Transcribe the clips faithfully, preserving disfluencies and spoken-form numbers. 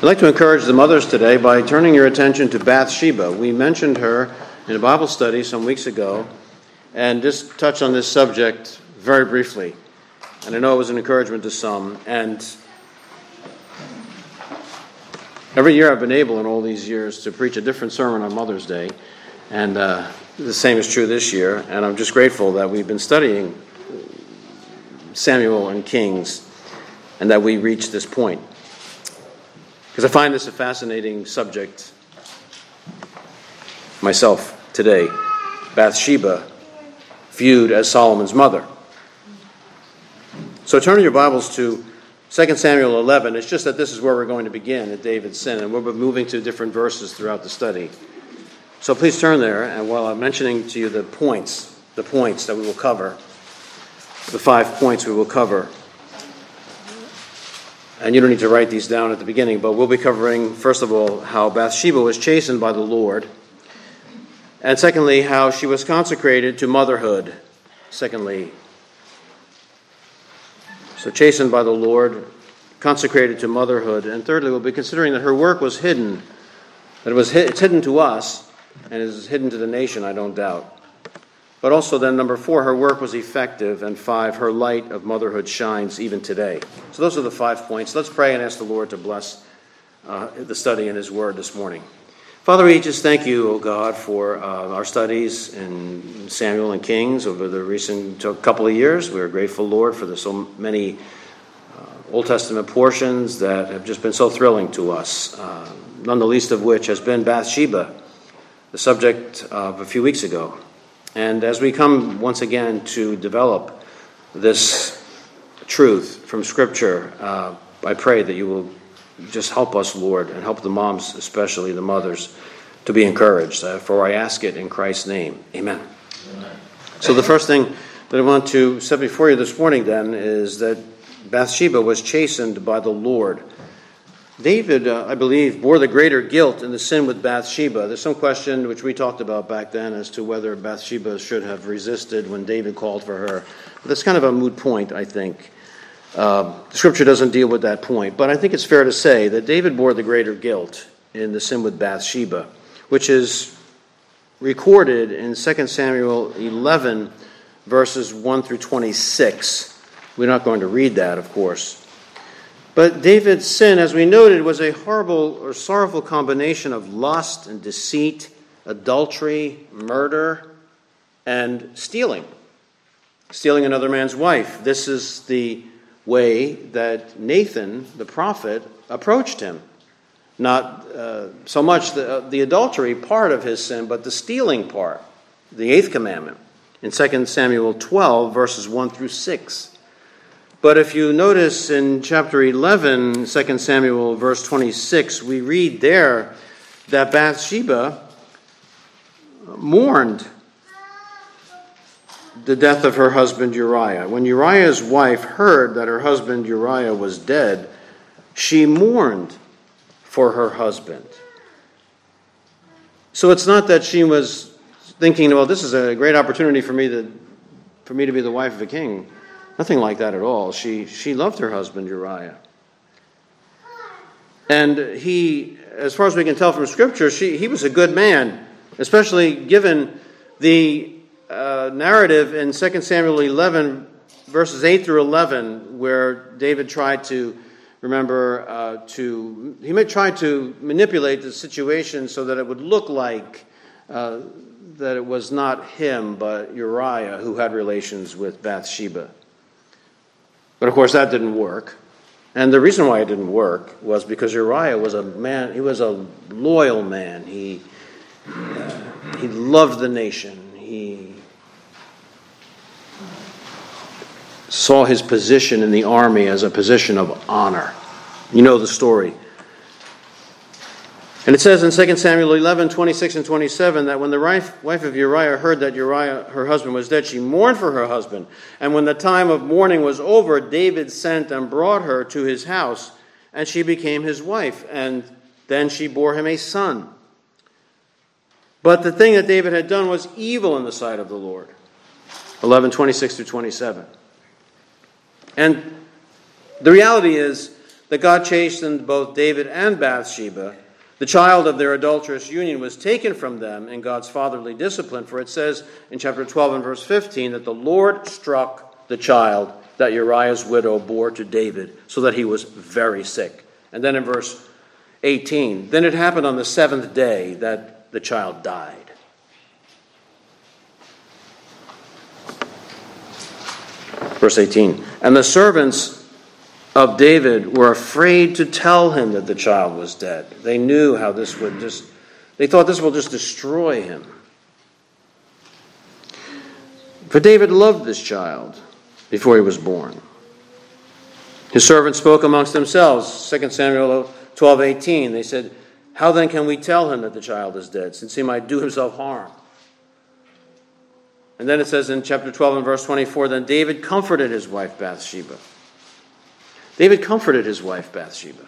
I'd like to encourage the mothers today by turning your attention to Bathsheba. We mentioned her in a Bible study some weeks ago and just touched on this subject very briefly. And I know it was an encouragement to some. And every year I've been able in all these years to preach a different sermon on Mother's Day. And uh, the same is true this year. And I'm just grateful that we've been studying Samuel and Kings and that we reached this point. Because I find this a fascinating subject myself today. Bathsheba viewed as Solomon's mother. So turn your Bibles to Second Samuel eleven. It's just that this is where we're going to begin at David's sin, and we'll be moving to different verses throughout the study. So please turn there, and while I'm mentioning to you the points, the points that we will cover, the five points we will cover, and you don't need to write these down at the beginning, but we'll be covering, first of all, how Bathsheba was chastened by the Lord, and secondly, how she was consecrated to motherhood. Secondly, so chastened by the Lord, consecrated to motherhood, and thirdly, we'll be considering that her work was hidden, that it was it's hidden to us, and is hidden to the nation, I don't doubt. But also then, number four, her work was effective, and five, her light of motherhood shines even today. So those are the five points. Let's pray and ask the Lord to bless uh, the study in His Word this morning. Father, we just thank you, O God, for uh, our studies in Samuel and Kings over the recent couple of years. We are grateful, Lord, for the so many uh, Old Testament portions that have just been so thrilling to us, uh, none the least of which has been Bathsheba, the subject of a few weeks ago. And as we come once again to develop this truth from Scripture, uh, I pray that you will just help us, Lord, and help the moms, especially the mothers, to be encouraged. Uh, for I ask it in Christ's name. Amen. Amen. So the first thing that I want to set before you this morning, then, is that Bathsheba was chastened by the Lord. David, uh, I believe, bore the greater guilt in the sin with Bathsheba. There's some question, which we talked about back then, as to whether Bathsheba should have resisted when David called for her. But that's kind of a moot point, I think. Uh, the Scripture doesn't deal with that point. But I think it's fair to say that David bore the greater guilt in the sin with Bathsheba, which is recorded in Second Samuel eleven, verses one through twenty-six. We're not going to read that, of course. But David's sin, as we noted, was a horrible or sorrowful combination of lust and deceit, adultery, murder, and stealing. Stealing another man's wife. This is the way that Nathan, the prophet, approached him. Not uh, so much the, uh, the adultery part of his sin, but the stealing part, the eighth commandment, in Second Samuel twelve, verses one through six. But if you notice in chapter eleven, Second Samuel, verse twenty-six, we read there that Bathsheba mourned the death of her husband Uriah. When Uriah's wife heard that her husband Uriah was dead, she mourned for her husband. So it's not that she was thinking, well, this is a great opportunity for me to, for me to be the wife of a king. Nothing like that at all. She she loved her husband Uriah. And he, as far as we can tell from Scripture, she, he was a good man, especially given the uh, narrative in Second Samuel eleven, verses eight through eleven, where David tried to, remember, uh, to he may try to manipulate the situation so that it would look like uh, that it was not him, but Uriah who had relations with Bathsheba. But of course that didn't work. And the reason why it didn't work was because Uriah was a man, he was a loyal man. He uh, he loved the nation. He saw his position in the army as a position of honor. You know the story. And it says in Second Samuel eleven, twenty-six and twenty-seven, that when the wife of Uriah heard that Uriah, her husband, was dead, she mourned for her husband. And when the time of mourning was over, David sent and brought her to his house, and she became his wife. And then she bore him a son. But the thing that David had done was evil in the sight of the Lord. eleven, twenty-six through twenty-seven. And the reality is that God chastened both David and Bathsheba, the child of their adulterous union was taken from them in God's fatherly discipline. For it says in chapter twelve and verse fifteen that the Lord struck the child that Uriah's widow bore to David, so that he was very sick. And then in verse eighteen, then it happened on the seventh day that the child died. Verse eighteen, and the servants of David were afraid to tell him that the child was dead. They knew how this would just, they thought this will just destroy him. For David loved this child before he was born. His servants spoke amongst themselves, Second Samuel twelve eighteen. They said, how then can we tell him that the child is dead, since he might do himself harm? And then it says in chapter twelve and verse twenty-four, then David comforted his wife Bathsheba. David comforted his wife Bathsheba.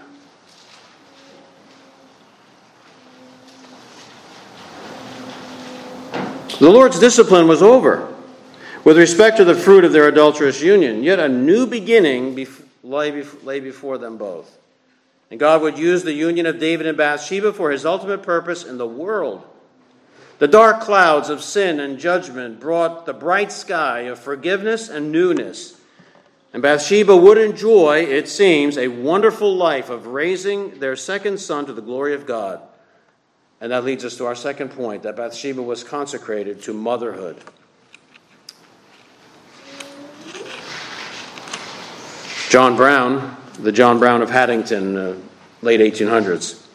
The Lord's discipline was over with respect to the fruit of their adulterous union, yet a new beginning lay before them both. And God would use the union of David and Bathsheba for his ultimate purpose in the world. The dark clouds of sin and judgment brought the bright sky of forgiveness and newness. And Bathsheba would enjoy, it seems, a wonderful life of raising their second son to the glory of God. And that leads us to our second point, that Bathsheba was consecrated to motherhood. John Brown, the John Brown of Haddington, uh, late eighteen hundreds.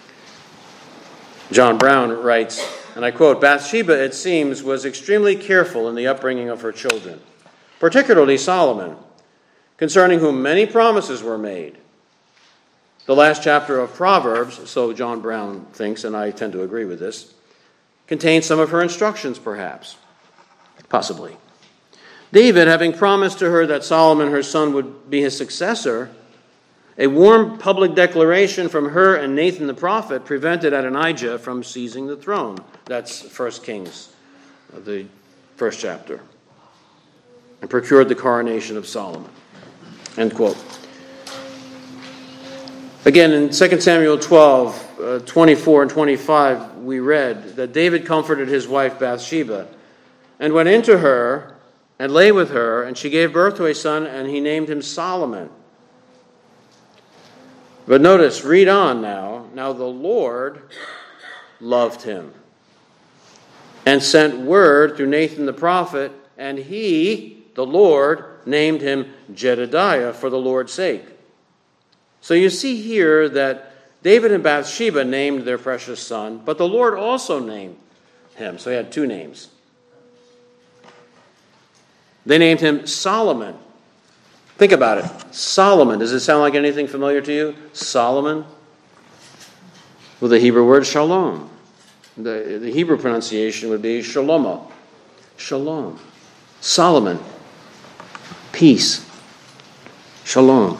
John Brown writes, and I quote, Bathsheba, it seems, was extremely careful in the upbringing of her children, particularly Solomon, concerning whom many promises were made. The last chapter of Proverbs, so John Brown thinks, and I tend to agree with this, contains some of her instructions, perhaps. Possibly. David, having promised to her that Solomon, her son, would be his successor, a warm public declaration from her and Nathan the prophet prevented Adonijah from seizing the throne. That's First Kings, the first chapter, and procured the coronation of Solomon. End quote. Again, in Second Samuel twelve, uh, twenty-four and twenty-five, we read that David comforted his wife Bathsheba and went into her and lay with her, and she gave birth to a son, and he named him Solomon. But notice, read on now. Now the Lord loved him and sent word through Nathan the prophet, and he, the Lord, named him Jedediah for the Lord's sake. So you see here that David and Bathsheba named their precious son, but the Lord also named him. So he had two names. They named him Solomon. Think about it. Solomon. Does it sound like anything familiar to you? Solomon? Well, the Hebrew word shalom. The, the Hebrew pronunciation would be shalomo. Shalom. Solomon. Peace. Shalom.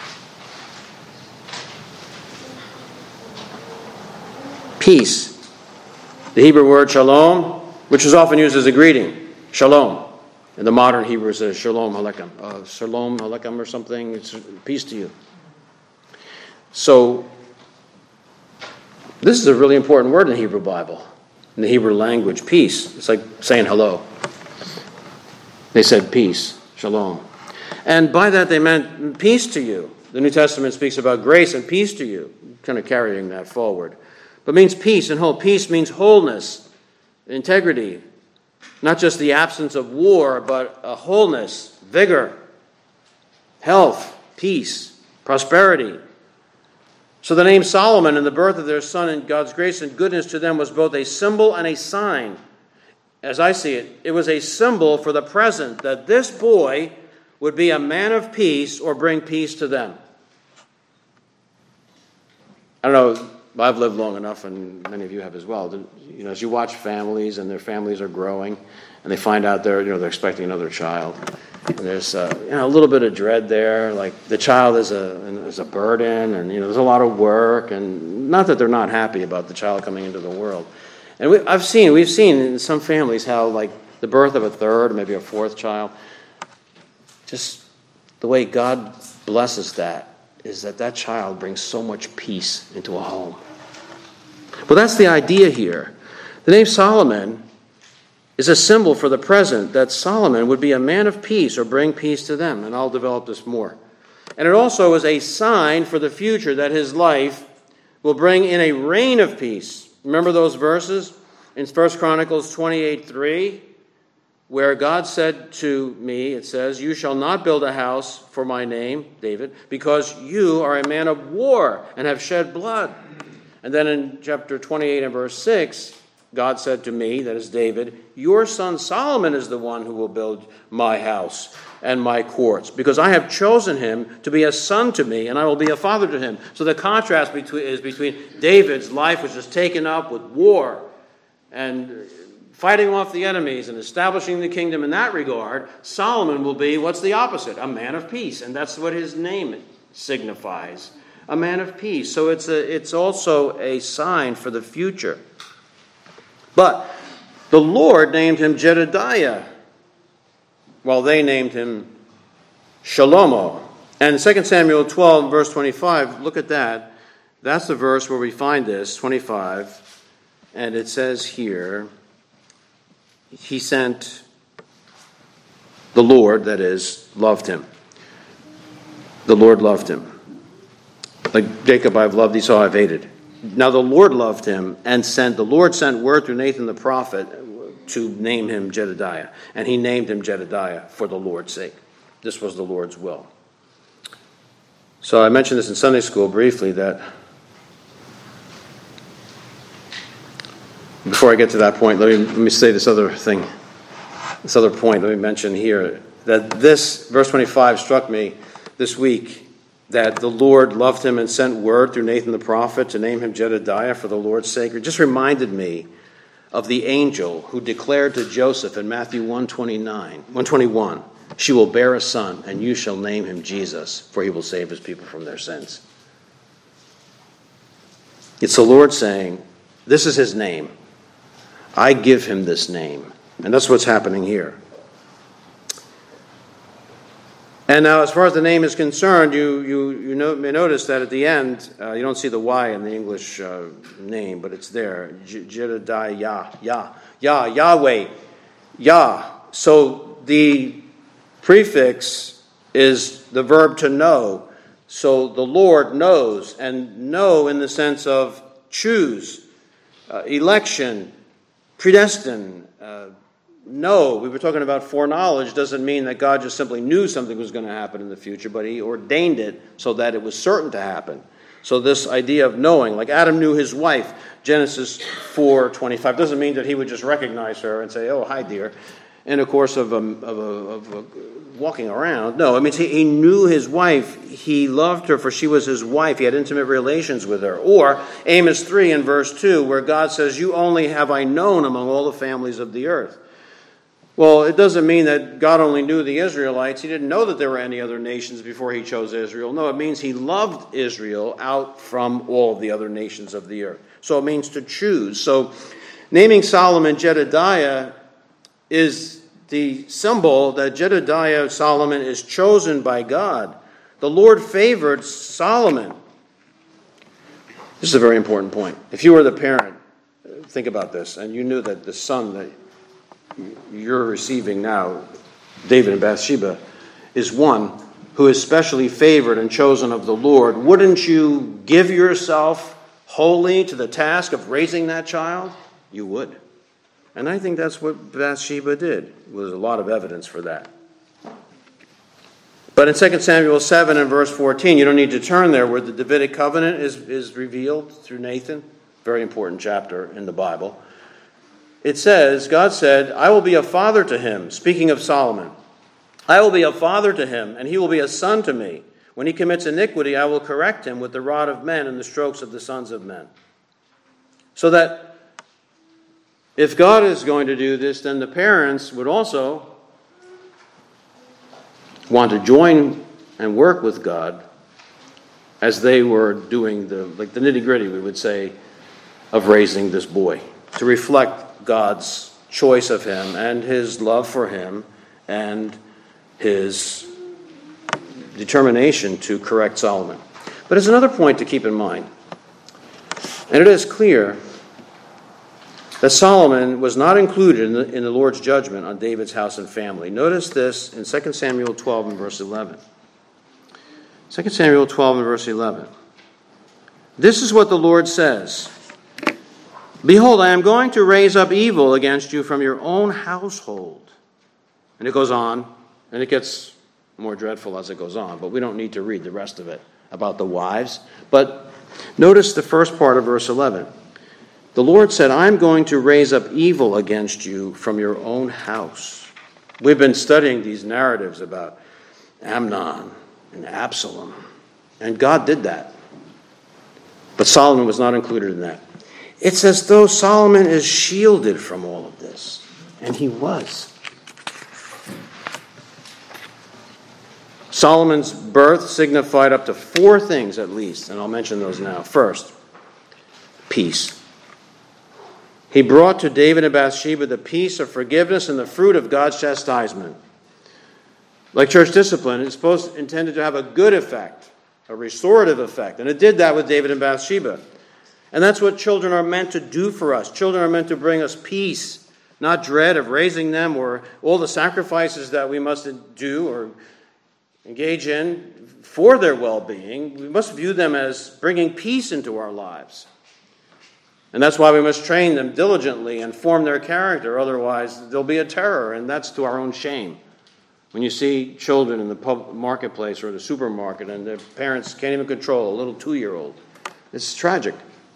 Peace. The Hebrew word shalom, which is often used as a greeting. Shalom. In the modern Hebrew, it says shalom aleichem. Uh, shalom aleichem or something. It's peace to you. So, this is a really important word in the Hebrew Bible. In the Hebrew language, peace. It's like saying hello. They said peace. Shalom. And by that they meant peace to you. The New Testament speaks about grace and peace to you. Kind of carrying that forward. But it means peace and whole. Peace means wholeness, integrity. Not just the absence of war, but a wholeness, vigor, health, peace, prosperity. So the name Solomon and the birth of their son and God's grace and goodness to them was both a symbol and a sign. As I see it, it was a symbol for the present that this boy would be a man of peace or bring peace to them. I don't know. I've lived long enough, and many of you have as well. You know, as you watch families and their families are growing, and they find out they're, you know, they're expecting another child, and there's uh, you know, a little bit of dread there. Like the child is a is a burden, and you know, there's a lot of work, and not that they're not happy about the child coming into the world. And we, I've seen, we've seen in some families how like the birth of a third, maybe a fourth child, just the way God blesses that. is that that child brings so much peace into a home. Well, that's the idea here. The name Solomon is a symbol for the present, that Solomon would be a man of peace or bring peace to them. And I'll develop this more. And it also is a sign for the future that his life will bring in a reign of peace. Remember those verses in First Chronicles twenty-eight three, where God said to me, it says, "You shall not build a house for my name," David, "because you are a man of war and have shed blood." And then in chapter twenty-eight and verse six, God said to me, that is David, "Your son Solomon is the one who will build my house and my courts, because I have chosen him to be a son to me, and I will be a father to him." So the contrast between, is between David's life, which is taken up with war and fighting off the enemies and establishing the kingdom in that regard. Solomon will be, what's the opposite? A man of peace, and that's what his name signifies. A man of peace. So it's a, it's also a sign for the future. But the Lord named him Jedediah, while they named him Shalomo. And Second Samuel twelve, verse twenty-five, look at that. That's the verse where we find this, twenty-five. And it says here, he sent the Lord, that is, loved him. The Lord loved him. Like Jacob I've loved, Esau I've hated. Now the Lord loved him and sent, the Lord sent word through Nathan the prophet to name him Jedediah. And he named him Jedediah for the Lord's sake. This was the Lord's will. So I mentioned this in Sunday school briefly, that before I get to that point, let me, let me say this other thing, this other point, let me mention here, that this, verse twenty-five, struck me this week, that the Lord loved him and sent word through Nathan the prophet to name him Jedediah for the Lord's sake. It just reminded me of the angel who declared to Joseph in Matthew one twenty-nine, one twenty-one, "She will bear a son, and you shall name him Jesus, for he will save his people from their sins." It's the Lord saying, this is his name. I give him this name. And that's what's happening here. And now, as far as the name is concerned, you you you know, may notice that at the end, uh, you don't see the Y in the English uh, name, but it's there. J- Jedediah, Yah, Yah, Yah, Yahweh, Yah. So the prefix is the verb to know. So the Lord knows, and know in the sense of choose, uh, election, predestine, uh, no, we were talking about foreknowledge. Doesn't mean that God just simply knew something was going to happen in the future, but he ordained it so that it was certain to happen. So this idea of knowing, like Adam knew his wife, Genesis four twenty-five, doesn't mean that he would just recognize her and say, "Oh, hi, dear," in the course of, a, of, a, of a walking around. No, it means he, he knew his wife. He loved her for she was his wife. He had intimate relations with her. Or Amos three in verse two, where God says, "You only have I known among all the families of the earth." Well, it doesn't mean that God only knew the Israelites. He didn't know that there were any other nations before he chose Israel. No, it means he loved Israel out from all of the other nations of the earth. So it means to choose. So naming Solomon Jedediah is the symbol that Jedediah, Solomon, is chosen by God. The Lord favored Solomon. This is a very important point. If you were the parent, think about this, and you knew that the son that you're receiving now, David and Bathsheba, is one who is specially favored and chosen of the Lord, wouldn't you give yourself wholly to the task of raising that child? You would. And I think that's what Bathsheba did. There's a lot of evidence for that. But in Second Samuel seven and verse fourteen, you don't need to turn there, where the Davidic covenant is, is revealed through Nathan. Very important chapter in the Bible. It says, God said, "I will be a father to him," speaking of Solomon. "I will be a father to him, and he will be a son to me. When he commits iniquity, I will correct him with the rod of men and the strokes of the sons of men." So that if God is going to do this, then the parents would also want to join and work with God as they were doing the, like the nitty-gritty, we would say, of raising this boy, to reflect God's choice of him and his love for him and his determination to correct Solomon. But there's another point to keep in mind. And it is clear that Solomon was not included in the, in the Lord's judgment on David's house and family. Notice this in Second Samuel twelve and verse eleven. Second Samuel twelve and verse eleven. This is what the Lord says. Behold, I am going to raise up evil against you from your own household. And it goes on, and it gets more dreadful as it goes on, but we don't need to read the rest of it about the wives. But notice the first part of verse eleven. The Lord said, I'm going to raise up evil against you from your own house. We've been studying these narratives about Amnon and Absalom, and God did that. But Solomon was not included in that. It's as though Solomon is shielded from all of this, and he was. Solomon's birth signified up to four things at least, and I'll mention those now. First, peace. He brought to David and Bathsheba the peace of forgiveness and the fruit of God's chastisement. Like church discipline, it's supposed intended to have a good effect, a restorative effect, and it did that with David and Bathsheba. And that's what children are meant to do for us. Children are meant to bring us peace, not dread of raising them or all the sacrifices that we must do or engage in for their well-being. We must view them as bringing peace into our lives. And that's why we must train them diligently and form their character. Otherwise, there'll be a terror, and that's to our own shame. When you see children in the pub- marketplace or the supermarket and their parents can't even control a little two-year-old, it's tragic.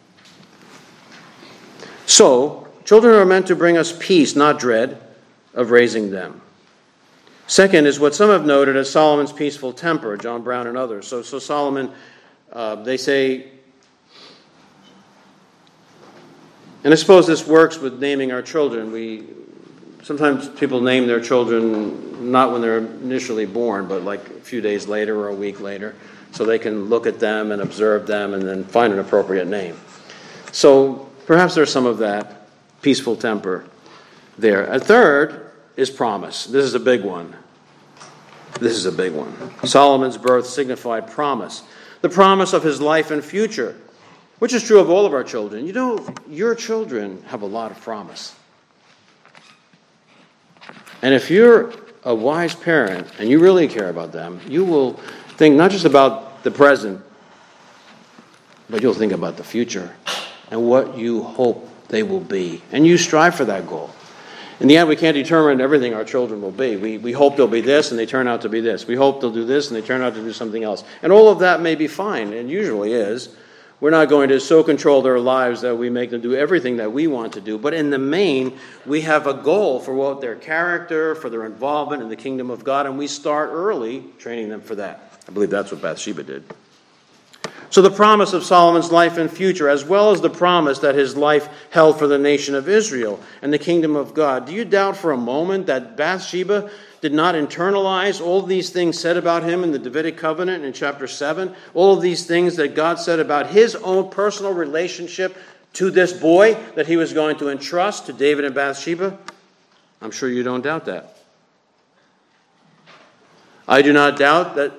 So, children are meant to bring us peace, not dread of raising them. Second is what some have noted as Solomon's peaceful temper, John Brown and others. So, so Solomon, uh, they say, and I suppose this works with naming our children. We sometimes people name their children not when they're initially born, but like a few days later or a week later, so they can look at them and observe them and then find an appropriate name. So perhaps there's some of that peaceful temper there. A third is promise. This is a big one. This is a big one. Solomon's birth signified promise. The promise of his life and future, which is true of all of our children. You know, your children have a lot of promise. And if you're a wise parent and you really care about them, you will think not just about the present, but you'll think about the future and what you hope they will be. And you strive for that goal. In the end, we can't determine everything our children will be. We, we hope they'll be this, and they turn out to be this. We hope they'll do this, and they turn out to do something else. And all of that may be fine, and usually is. We're not going to so control their lives that we make them do everything that we want to do. But in the main, we have a goal for what their character, for their involvement in the kingdom of God, and we start early training them for that. I believe that's what Bathsheba did. So the promise of Solomon's life and future, as well as the promise that his life held for the nation of Israel and the kingdom of God. Do you doubt for a moment that Bathsheba did not internalize all these things said about him in the Davidic covenant in chapter seven? All of these things that God said about his own personal relationship to this boy that he was going to entrust to David and Bathsheba? I'm sure you don't doubt that. I do not doubt that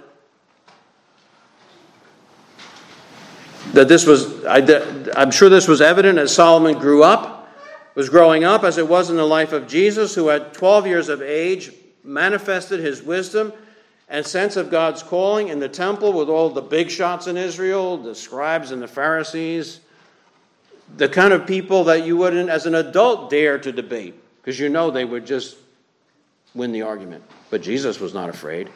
that this was, I, I'm sure this was evident as Solomon grew up, was growing up, as it was in the life of Jesus, who at twelve years of age manifested his wisdom and sense of God's calling in the temple with all the big shots in Israel, the scribes and the Pharisees, the kind of people that you wouldn't, as an adult, dare to debate, because you know they would just win the argument. But Jesus was not afraid.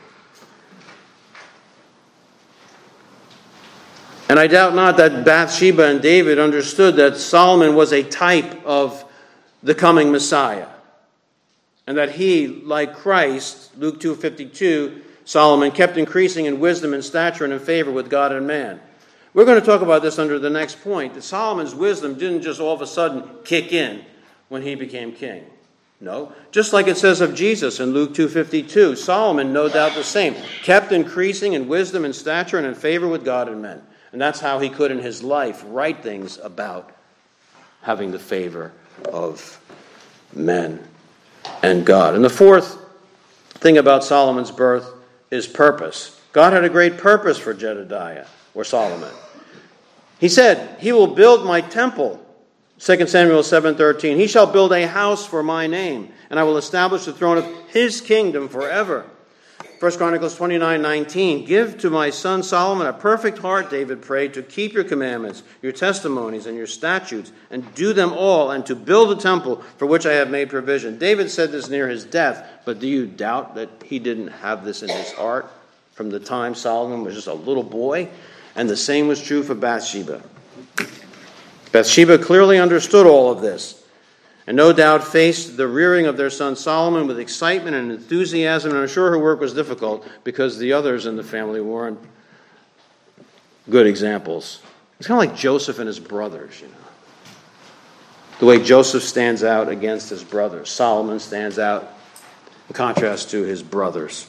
And I doubt not that Bathsheba and David understood that Solomon was a type of the coming Messiah. And that he, like Christ, Luke two fifty-two, Solomon kept increasing in wisdom and stature and in favor with God and man. We're going to talk about this under the next point, that Solomon's wisdom didn't just all of a sudden kick in when he became king. No, just like it says of Jesus in Luke two fifty-two, Solomon, no doubt the same, kept increasing in wisdom and stature and in favor with God and men. And that's how he could in his life write things about having the favor of men and God. And the fourth thing about Solomon's birth is purpose. God had a great purpose for Jedediah. or Solomon. He said, he will build my temple. Second Samuel seven thirteen. He shall build a house for my name, and I will establish the throne of his kingdom forever. First Chronicles twenty-nine nineteen. Give to my son Solomon a perfect heart, David prayed, to keep your commandments, your testimonies, and your statutes, and do them all, and to build a temple for which I have made provision. David said this near his death, but do you doubt that he didn't have this in his heart from the time Solomon was just a little boy? And the same was true for Bathsheba. Bathsheba clearly understood all of this, and no doubt faced the rearing of their son Solomon with excitement and enthusiasm, and I'm sure her work was difficult because the others in the family weren't good examples. It's kind of like Joseph and his brothers, you know. The way Joseph stands out against his brothers. Solomon stands out in contrast to his brothers,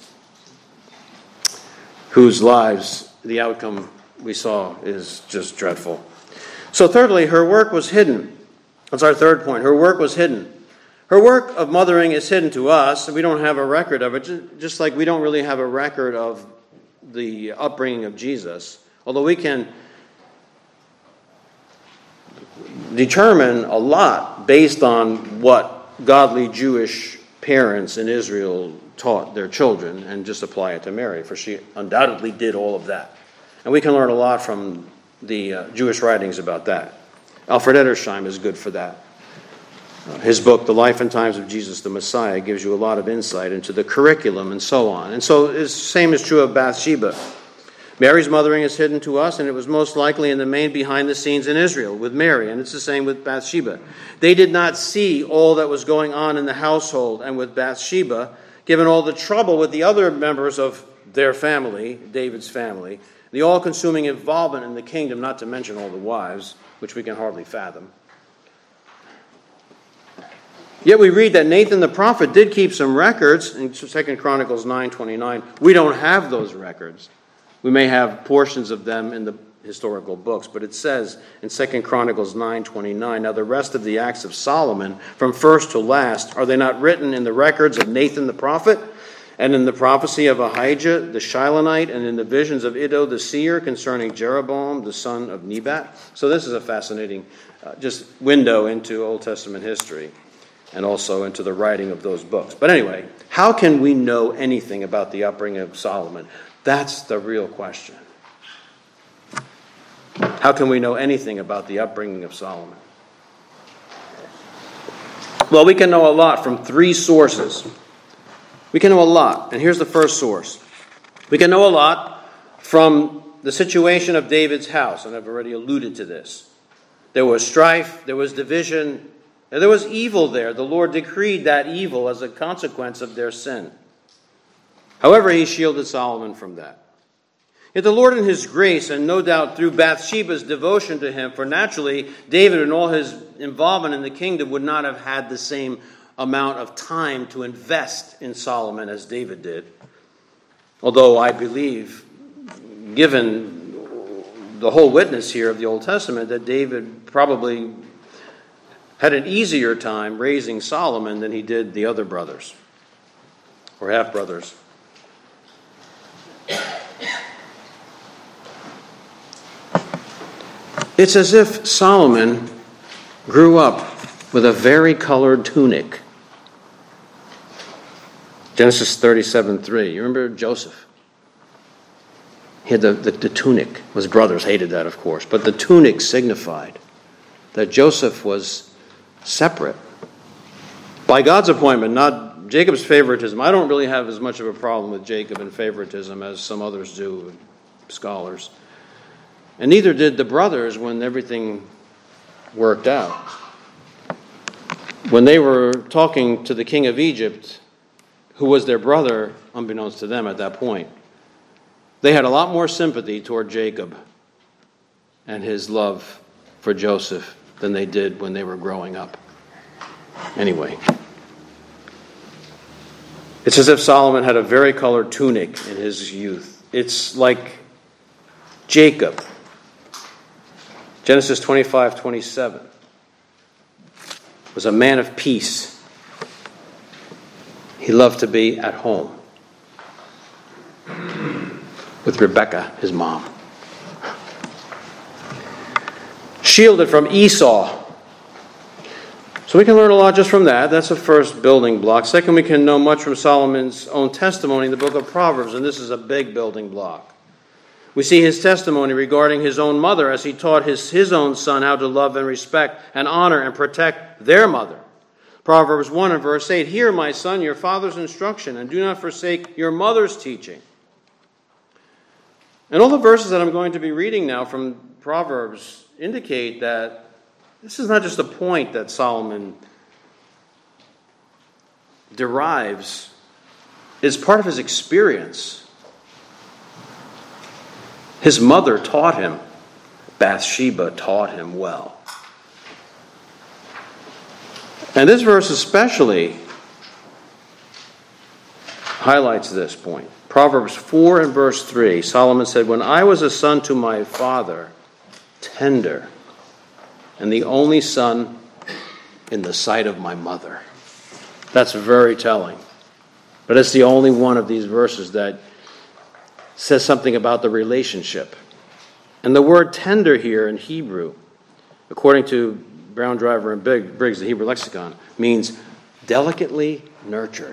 whose lives, the outcome we saw, is just dreadful. So thirdly, her work was hidden. That's our third point. Her work was hidden. Her work of mothering is hidden to us, and we don't have a record of it, just like we don't really have a record of the upbringing of Jesus. Although we can determine a lot based on what godly Jewish parents in Israel taught their children and just apply it to Mary, for she undoubtedly did all of that. And we can learn a lot from the uh, Jewish writings about that. Alfred Edersheim is good for that. Uh, his book, The Life and Times of Jesus the Messiah, gives you a lot of insight into the curriculum and so on. And so the same is true of Bathsheba. Mary's mothering is hidden to us, and it was most likely in the main behind the scenes in Israel with Mary, and it's the same with Bathsheba. They did not see all that was going on in the household and with Bathsheba, given all the trouble with the other members of their family, David's family, the all-consuming involvement in the kingdom, not to mention all the wives, which we can hardly fathom. Yet we read that Nathan the prophet did keep some records in Second Chronicles nine twenty-nine. We don't have those records. We may have portions of them in the historical books, but it says in Second Chronicles nine twenty-nine, now the rest of the acts of Solomon, from first to last, are they not written in the records of Nathan the prophet, and in the prophecy of Ahijah the Shilonite, and in the visions of Iddo the seer concerning Jeroboam the son of Nebat? So this is a fascinating uh, just window into Old Testament history and also into the writing of those books. But anyway, how can we know anything about the upbringing of Solomon? That's the real question. How can we know anything about the upbringing of Solomon? Well, we can know a lot from three sources. We can know a lot, and here's the first source. We can know a lot from the situation of David's house, and I've already alluded to this. There was strife, there was division, and there was evil there. The Lord decreed that evil as a consequence of their sin. However, he shielded Solomon from that. Yet the Lord in his grace, and no doubt through Bathsheba's devotion to him, for naturally David and all his involvement in the kingdom would not have had the same amount of time to invest in Solomon as David did. Although I believe, given the whole witness here of the Old Testament, that David probably had an easier time raising Solomon than he did the other brothers, or half-brothers. It's as if Solomon grew up with a vari-colored tunic. Genesis thirty-seven three. You remember Joseph? He had the, the, the tunic. His brothers hated that, of course. But the tunic signified that Joseph was separate. By God's appointment, not Jacob's favoritism. I don't really have as much of a problem with Jacob and favoritism as some others do, scholars. And neither did the brothers when everything worked out. When they were talking to the king of Egypt, who was their brother, unbeknownst to them at that point, they had a lot more sympathy toward Jacob and his love for Joseph than they did when they were growing up. Anyway, it's as if Solomon had a vari-colored tunic in his youth. It's like Jacob. Genesis twenty-five twenty-seven was a man of peace. He loved to be at home with Rebekah, his mom. shielded from Esau. So we can learn a lot just from that. That's the first building block. Second, we can know much from Solomon's own testimony in the book of Proverbs, and this is a big building block. We see his testimony regarding his own mother as he taught his, his own son how to love and respect and honor and protect their mother. Proverbs one and verse eight, "Hear, my son, your father's instruction, and do not forsake your mother's teaching." And all the verses that I'm going to be reading now from Proverbs indicate that this is not just a point that Solomon derives. It's part of his experience. His mother taught him. Bathsheba taught him well. And this verse especially highlights this point. Proverbs four and verse three, Solomon said, "When I was a son to my father, tender, and the only son in the sight of my mother." That's very telling. But it's the only one of these verses that says something about the relationship. And the word tender here in Hebrew, according to Brown, Driver, and Briggs, the Hebrew lexicon, means delicately nurtured.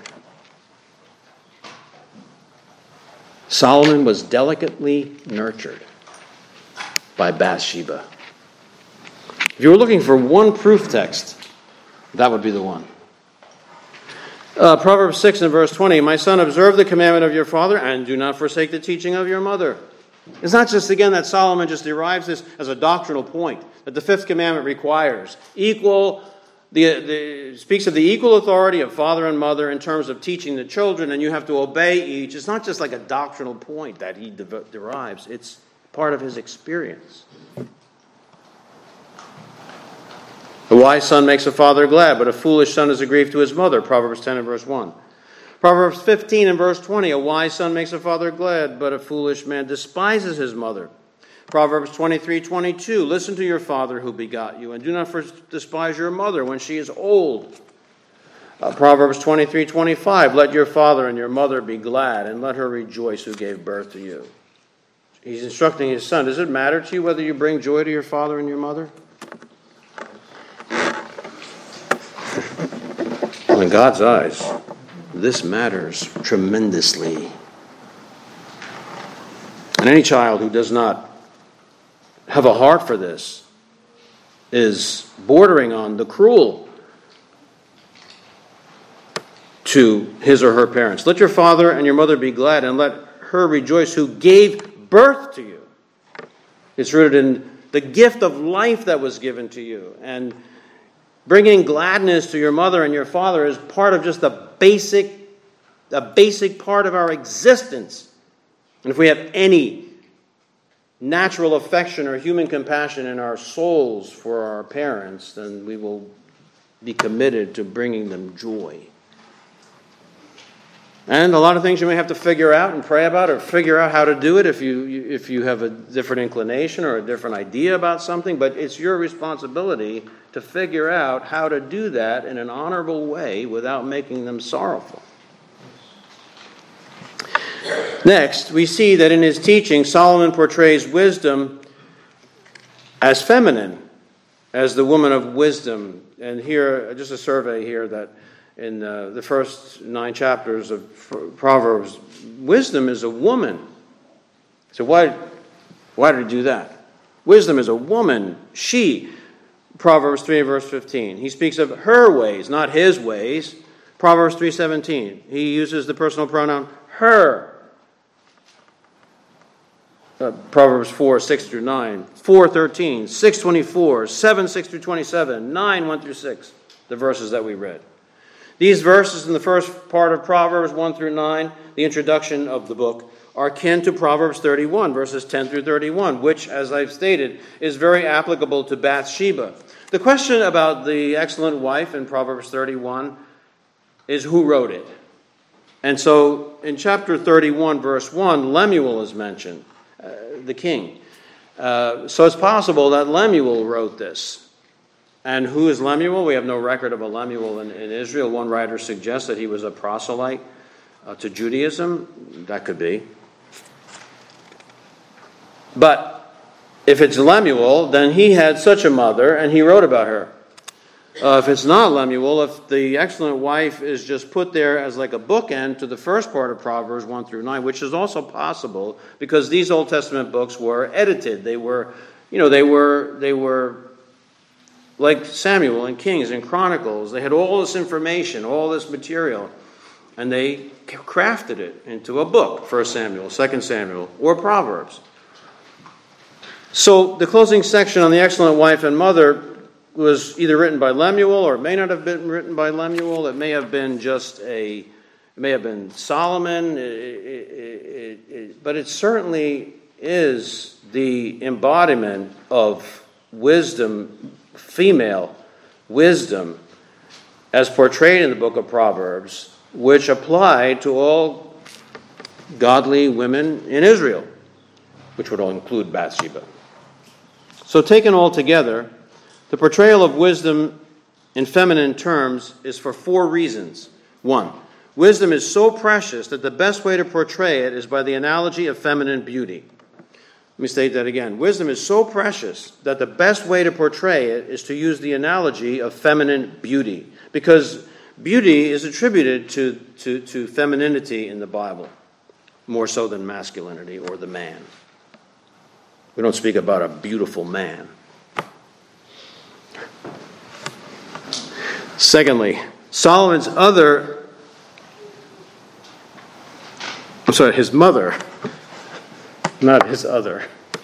Solomon was delicately nurtured by Bathsheba. If you were looking for one proof text, that would be the one. Uh, Proverbs six and verse twenty, "My son, observe the commandment of your father, and do not forsake the teaching of your mother." It's not just, again, that Solomon just derives this as a doctrinal point, that the fifth commandment requires equal, the, the speaks of the equal authority of father and mother in terms of teaching the children, and you have to obey each. It's not just like a doctrinal point that he de- derives. It's part of his experience. A wise son makes a father glad, but a foolish son is a grief to his mother. Proverbs ten and verse one. Proverbs fifteen and verse twenty. A wise son makes a father glad, but a foolish man despises his mother. Proverbs twenty-three twenty-two. Listen to your father who begot you, and do not despise your mother when she is old. Uh, Proverbs twenty-three twenty-five. Let your father and your mother be glad, and let her rejoice who gave birth to you. He's instructing his son. Does it matter to you whether you bring joy to your father and your mother? Well, in God's eyes, this matters tremendously. And any child who does not have a heart for this is bordering on the cruel to his or her parents. Let your father and your mother be glad, and let her rejoice who gave birth to you. It's rooted in the gift of life that was given to you. And bringing gladness to your mother and your father is part of just a basic, a basic part of our existence. And if we have any natural affection or human compassion in our souls for our parents, then we will be committed to bringing them joy. And a lot of things you may have to figure out and pray about, or figure out how to do it if you if you have a different inclination or a different idea about something. But it's your responsibility to figure out how to do that in an honorable way without making them sorrowful. Next, we see that in his teaching, Solomon portrays wisdom as feminine, as the woman of wisdom. And here, just a survey here that in uh, the first nine chapters of Proverbs, wisdom is a woman. So why, why did he do that? Wisdom is a woman, she. Proverbs three, verse fifteen. He speaks of her ways, not his ways. Proverbs three seventeen. He uses the personal pronoun her. Uh, Proverbs four, six through nine. four thirteen, six twenty-four, seven, six through twenty-seven, nine, one through six. The verses that we read. These verses in the first part of Proverbs one through nine, the introduction of the book, are akin to Proverbs thirty-one, verses ten through thirty-one, which, as I've stated, is very applicable to Bathsheba. The question about the excellent wife in Proverbs thirty-one is who wrote it. And so in chapter thirty-one, verse one, Lemuel is mentioned, uh, the king. Uh, so it's possible that Lemuel wrote this. And who is Lemuel? We have no record of a Lemuel in, in Israel. One writer suggests that he was a proselyte uh, to Judaism. That could be. But If it's Lemuel, then he had such a mother, and he wrote about her. Uh, if it's not Lemuel, if the excellent wife is just put there as like a bookend to the first part of Proverbs one through nine, which is also possible because these Old Testament books were edited. They were, you know, they were they were like Samuel and Kings and Chronicles. They had all this information, all this material, and they crafted it into a book, First Samuel, Second Samuel, or Proverbs. So the closing section on the excellent wife and mother was either written by Lemuel, or it may not have been written by Lemuel. It may have been just a, it may have been Solomon, it, it, it, it, but it certainly is the embodiment of wisdom, female wisdom, as portrayed in the book of Proverbs, which applied to all godly women in Israel, which would all include Bathsheba. So taken all together, the portrayal of wisdom in feminine terms is for four reasons. One, wisdom is so precious that the best way to portray it is by the analogy of feminine beauty. Let me state that again. Wisdom is so precious that the best way to portray it is to use the analogy of feminine beauty, because beauty is attributed to, to, to femininity in the Bible, more so than masculinity or the man. We don't speak about a beautiful man. Secondly, Solomon's other, I'm sorry, his mother, not his other.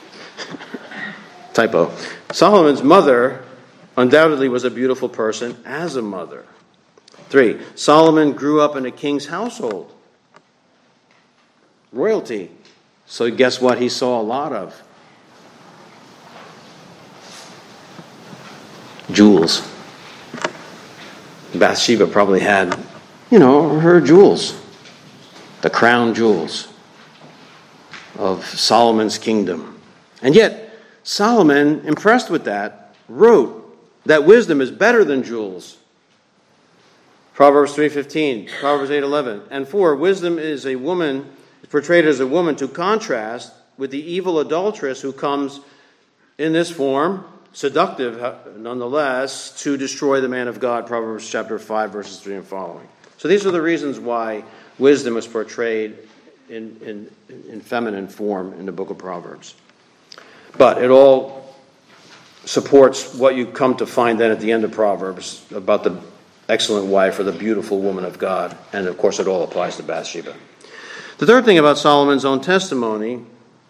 Typo. Solomon's mother undoubtedly was a beautiful person as a mother. Three, Solomon grew up in a king's household. Royalty. So guess what he saw a lot of? Jewels. Bathsheba probably had, you know, her jewels. The crown jewels of Solomon's kingdom. And yet, Solomon, impressed with that, wrote that wisdom is better than jewels. Proverbs three fifteen, Proverbs eight eleven. And four, wisdom is a woman, is portrayed as a woman to contrast with the evil adulteress who comes in this form, seductive nonetheless, to destroy the man of God, Proverbs chapter five, verses three and following. So these are the reasons why wisdom is portrayed in, in, in feminine form in the book of Proverbs. But it all supports what you come to find then at the end of Proverbs about the excellent wife or the beautiful woman of God. And of course it all applies to Bathsheba. The third thing about Solomon's own testimony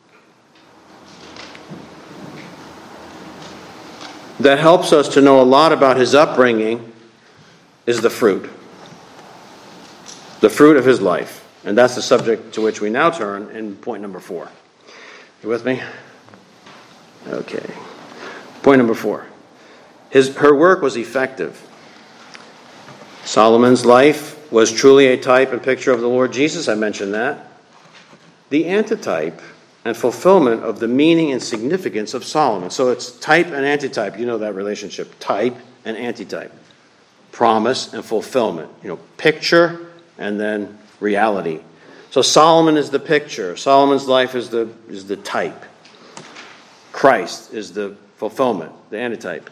that helps us to know a lot about his upbringing is the fruit. The fruit of his life. And that's the subject to which we now turn in point number four. You with me? Okay. Point number four. His, her work was effective. Solomon's life was truly a type and picture of the Lord Jesus. I mentioned that. The antitype and fulfillment of the meaning and significance of Solomon. So it's type and antitype. You know that relationship. Type and antitype. Promise and fulfillment. You know, picture and then reality. So Solomon is the picture. Solomon's life is the is the type. Christ is the fulfillment, the antitype.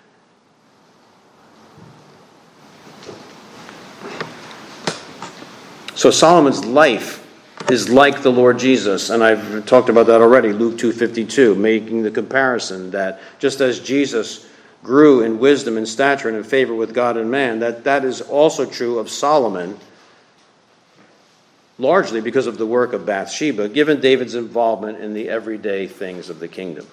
So Solomon's life is like the Lord Jesus, and I've talked about that already, Luke two fifty-two, making the comparison that just as Jesus grew in wisdom and stature and in favor with God and man, that that is also true of Solomon, largely because of the work of Bathsheba, given David's involvement in the everyday things of the kingdom.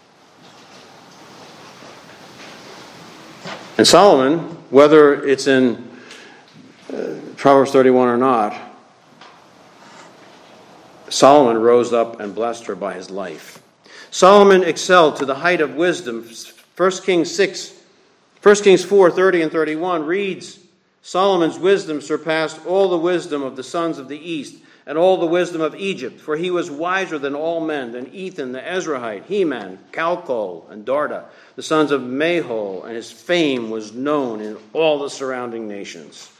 And Solomon, whether it's in uh, Proverbs thirty-one or not, Solomon rose up and blessed her by his life. Solomon excelled to the height of wisdom. First Kings six, First Kings four, thirty and thirty-one reads, Solomon's wisdom surpassed all the wisdom of the sons of the east and all the wisdom of Egypt, for he was wiser than all men, than Ethan the Ezrahite, Heman, Calcol, and Darda, the sons of Mahol, and his fame was known in all the surrounding nations.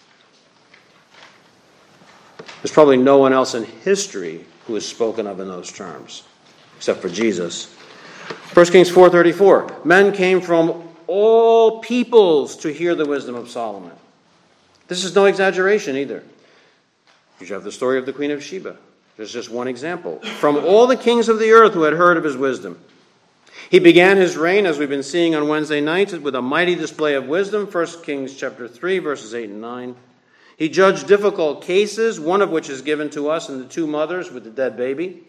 There's probably no one else in history who is spoken of in those terms, except for Jesus. First Kings four thirty-four. Men came from all peoples to hear the wisdom of Solomon. This is no exaggeration either. You have the story of the Queen of Sheba. There's just one example. From all the kings of the earth who had heard of his wisdom. He began his reign, as we've been seeing on Wednesday nights, with a mighty display of wisdom. First Kings chapter three, verses eight and nine. He judged difficult cases, one of which is given to us in the two mothers with the dead baby.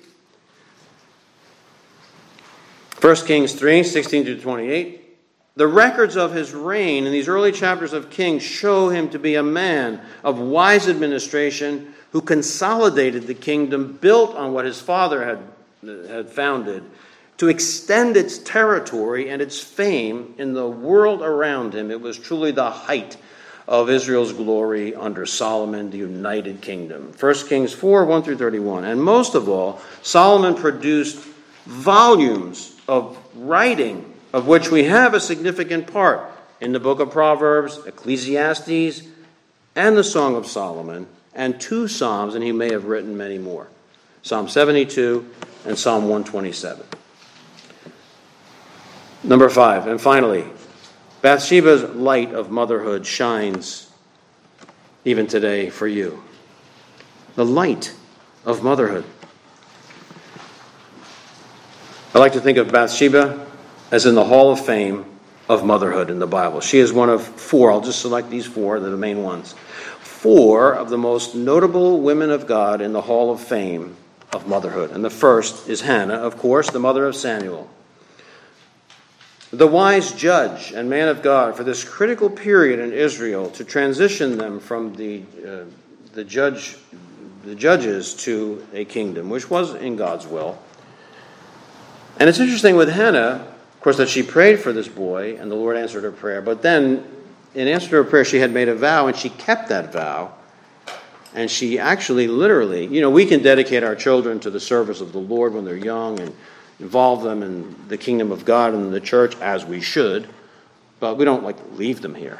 First Kings three, sixteen to twenty-eight. The records of his reign in these early chapters of Kings show him to be a man of wise administration who consolidated the kingdom built on what his father had, had founded, to extend its territory and its fame in the world around him. It was truly the height of Israel's glory under Solomon, the united kingdom. First Kings four, one through thirty-one. And most of all, Solomon produced volumes of writing, of which we have a significant part in the book of Proverbs, Ecclesiastes, and the Song of Solomon, and two Psalms, and he may have written many more. Psalm seventy-two and Psalm one twenty-seven. Number five, and finally, Bathsheba's light of motherhood shines even today for you. The light of motherhood. I like to think of Bathsheba as in the Hall of Fame of motherhood in the Bible. She is one of four. I'll just select these four, they're the main ones. Four of the most notable women of God in the Hall of Fame of motherhood. And the first is Hannah, of course, the mother of Samuel. The wise judge and man of God for this critical period in Israel to transition them from the uh, the judge the judges to a kingdom, which was in God's will. And it's interesting with Hannah, of course, that she prayed for this boy and the Lord answered her prayer. But then, in answer to her prayer, she had made a vow and she kept that vow. And she actually literally, you know, we can dedicate our children to the service of the Lord when they're young and involve them in the kingdom of God and the church, as we should, but we don't like leave them here.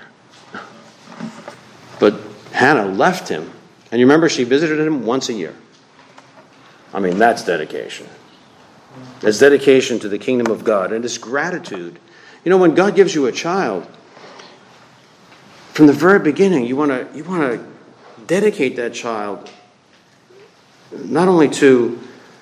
But Hannah left him, and you remember she visited him once a year. I mean, that's dedication. It's dedication to the kingdom of God, and it's gratitude. You know, when God gives you a child, from the very beginning, you want to you want to dedicate that child not only to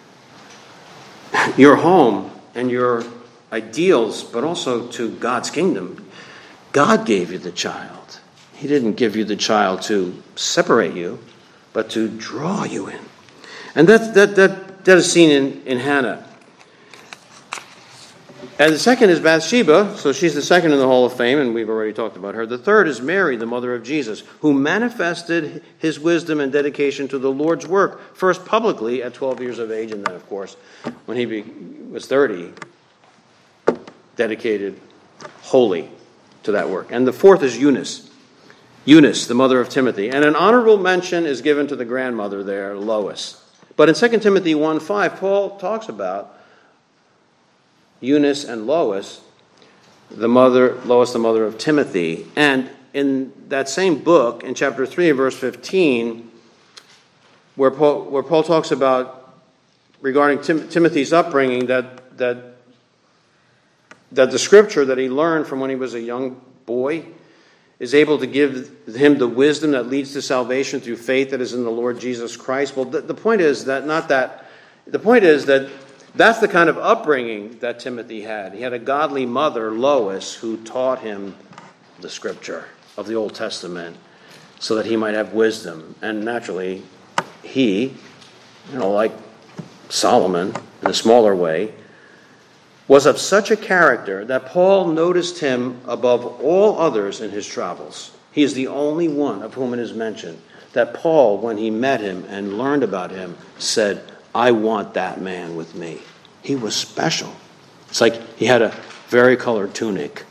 your home and your ideals, but also to God's kingdom. God gave you the child. He didn't give you the child to separate you, but to draw you in. And that that that, that is seen in, in Hannah. And the second is Bathsheba, so she's the second in the Hall of Fame, and we've already talked about her. The third is Mary, the mother of Jesus, who manifested his wisdom and dedication to the Lord's work, first publicly at twelve years of age, and then, of course, when he be, was thirty, dedicated wholly to that work. And the fourth is Eunice, Eunice, the mother of Timothy. And an honorable mention is given to the grandmother there, Lois. But in Second Timothy one five, Paul talks about Eunice and Lois, the mother, Lois, the mother of Timothy. And in that same book, in chapter three, verse fifteen, where Paul, where Paul talks about, regarding Tim, Timothy's upbringing, that, that, that the scripture that he learned from when he was a young boy is able to give him the wisdom that leads to salvation through faith that is in the Lord Jesus Christ. Well, the, the point is that not that, the point is that that's the kind of upbringing that Timothy had. He had a godly mother, Lois, who taught him the scripture of the Old Testament so that he might have wisdom. And naturally, he, you know, like Solomon in a smaller way, was of such a character that Paul noticed him above all others in his travels. He is the only one of whom it is mentioned that Paul, when he met him and learned about him, said, I want that man with me. He was special. It's like he had a varicolored tunic.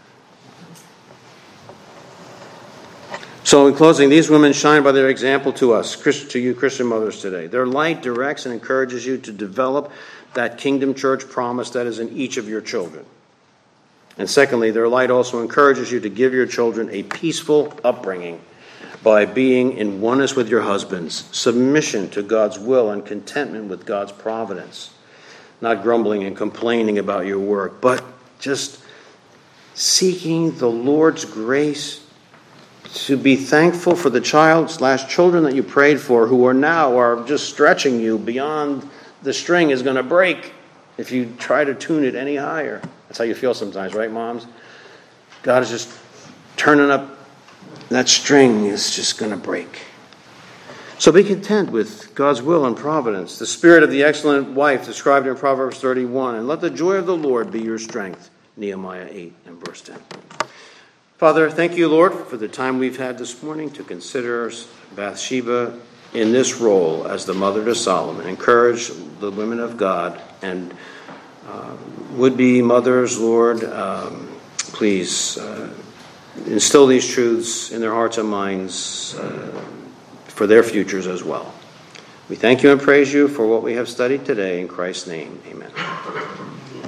So in closing, these women shine by their example to us, to you Christian mothers today. Their light directs and encourages you to develop that kingdom church promise that is in each of your children. And secondly, their light also encourages you to give your children a peaceful upbringing by being in oneness with your husbands, submission to God's will, and contentment with God's providence. not grumbling and complaining about your work, but just seeking the Lord's grace to be thankful for the child slash children that you prayed for who are now are just stretching you beyond the string is going to break if you try to tune it any higher. That's how you feel sometimes, right, moms? God is just turning up. That string is just going to break. So be content with God's will and providence, the spirit of the excellent wife described in Proverbs thirty-one, and let the joy of the Lord be your strength, Nehemiah eight and verse ten. Father, thank you, Lord, for the time we've had this morning to consider Bathsheba in this role as the mother to Solomon. Encourage the women of God and uh, would-be mothers, Lord. Um, please uh, instill these truths in their hearts and minds uh, for their futures as well. We thank you and praise you for what we have studied today. In Christ's name, amen.